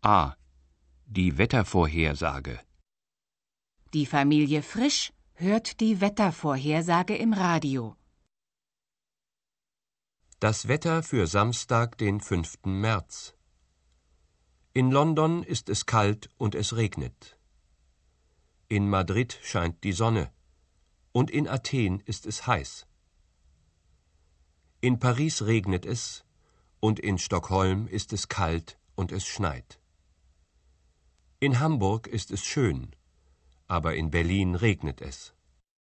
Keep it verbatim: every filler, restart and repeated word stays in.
A. Die Wettervorhersage. Die Familie Frisch hört die Wettervorhersage im Radio. Das Wetter für Samstag, den fünften März. In London ist es kalt und es regnet. In Madrid scheint die Sonne und in Athen ist es heiß. In Paris regnet es und in Stockholm ist es kalt und es schneit. In Hamburg ist es schön, aber in Berlin regnet es.